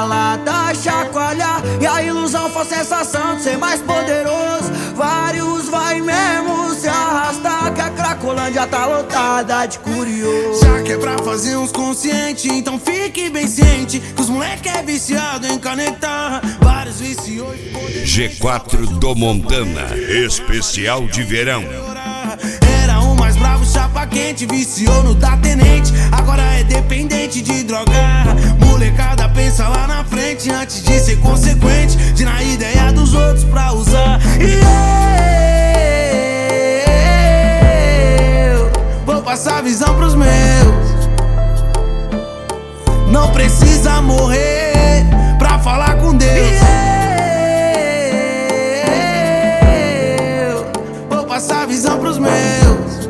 lata chacoalhar e a ilusão for sensação de ser mais poderoso. Vários vai mesmo se arrastar, que a Cracolândia tá lotada de curioso. Já que é pra fazer uns consciente, então fique bem ciente que os moleque é viciado em canetar. Vários viciou G4 do Montana, especial de verão. Era o mais bravo, chapa quente, viciou no da tenente, agora é dependente de droga. Molecada pensa lá na frente antes de ser consequente, de na ideia dos outros pra usar. E eu vou passar a visão pros meus. Não precisa morrer pra falar com Deus. Passar a visão pros meus.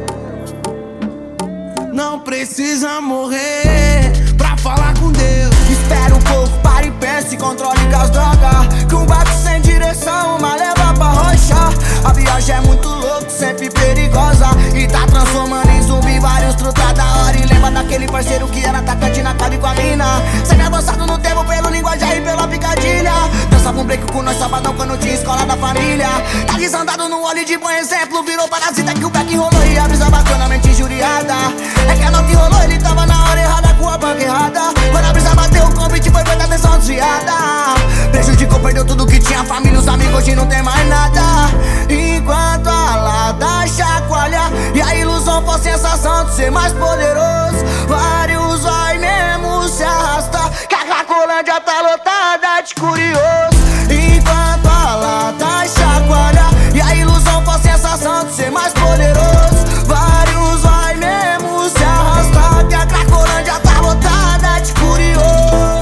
Não precisa morrer pra falar com Deus. Espera um pouco, para e pensa e controle com as drogas, que um barco sem direção, uma leva pra rochar. A viagem é muito louca, sempre perigosa, e tá transformando em zumbi vários truta da hora. E lembra daquele parceiro que era atacante na cabe com a mina, sempre avançado no tempo pelo linguajar e pela picadilha. Dançava um break com nós sabadão quando tinha escola da família. Tá desandado no óleo de bom exemplo, virou parasita que o back rolou e a brisa bateu na mente injuriada. É que a nota rolou, ele tava na hora errada com a banca errada. Quando a brisa bateu, o convite foi feita atenção desviada. Prejudicou, perdeu tudo que tinha, família, os amigos, hoje não tem mais nada. Enquanto a lata chacoalha e a ilusão for sensação de ser mais poderoso, vários vai mesmo se arrastar, que a Cracolândia tá lotada de curioso. Enquanto a lata chacoalha e a ilusão for sensação de ser mais poderoso, vários vai mesmo se arrastar, que a Cracolândia tá lotada de curioso.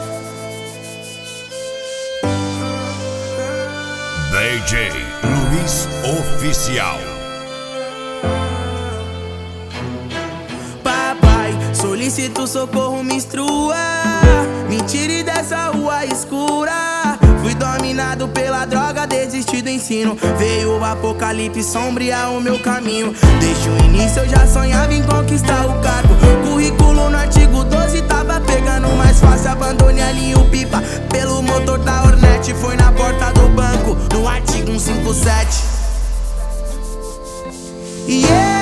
DJ Luiz Oficial. Papai, solicito socorro, me instrua, me tire dessa rua escura. Fui dominado pela droga, desisti do ensino. Veio o apocalipse sombrear o meu caminho. Desde o início eu já sonhava em conquistar o cargo. Currículo no artigo 12 tava pegando mais fácil. Abandonei ali o pipa pelo motor da Hornet. Foi na porta do banco, no artigo 157. E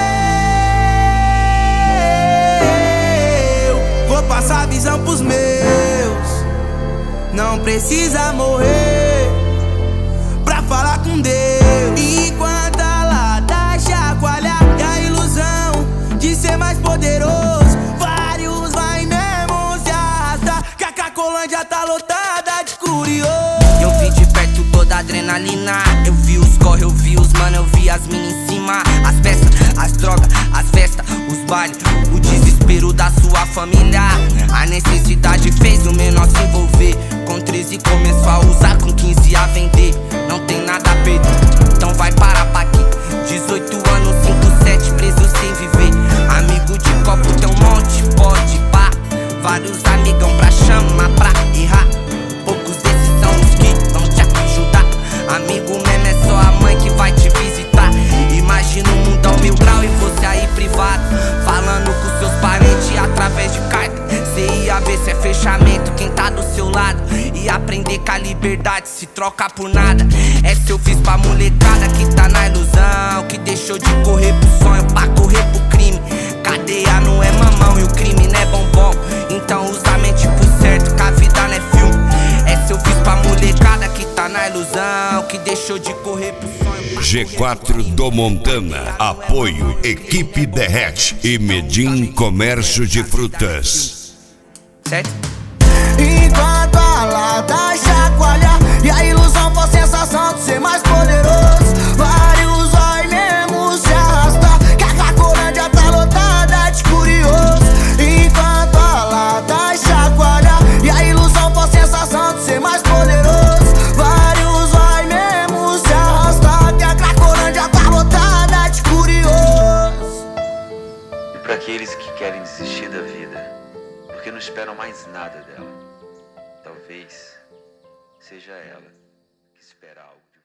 eu vou passar a visão pros meus. Não precisa morrer pra falar com Deus. Enquanto a lata chacoalha e a ilusão de ser mais poderoso, vários vai mesmo se arrastar, que a Cracolândia tá lotada de curioso. Eu vi de perto toda a adrenalina, eu vi os corre, eu vi os mano, eu vi as minas em cima. As peças, as drogas, as festas, os bailes, o desespero da sua família. A necessidade fez o menor se envolver. Com 13 começou a usar, com 15 a vender. Não tem nada a perder, então vai parar pra quê? 18 anos, 5-7 preso sem viver. Amigo de copo tem um monte, pode pá. Vários amigão pra chamar, pra errar. Poucos desses são os que vão te ajudar. Amigo mesmo é só a mãe que vai te visitar. Imagina um mundão 1000 grau e você aí privado, falando com seus parentes através de carta. Cê ia ver se é fechamento quem tá do seu lado, e aprender que a liberdade se troca por nada. Essa eu fiz pra molecada que tá na ilusão, que deixou de correr pro sonho pra correr pro crime. Cadeia não é mamão e o crime não é bombom, então usa a mente pro certo, que a vida não é filme. Essa eu fiz pra molecada que tá na ilusão, que deixou de correr pro sonho. G4 do Montana, apoio Equipe Derrete e Medim Comércio de Frutas. Certo? Enquanto a lata chacoalha e a ilusão for sensação de ser mais poderoso, vários vai mesmo se arrastar, que a Cracolândia tá lotada de curioso. Enquanto a lata chacoalha e a ilusão for sensação de ser mais poderoso, vários vai mesmo se arrastar, que a Cracolândia tá lotada de curioso. E para aqueles que querem desistir da vida, porque não esperam mais nada dela, talvez seja ela que espera algo.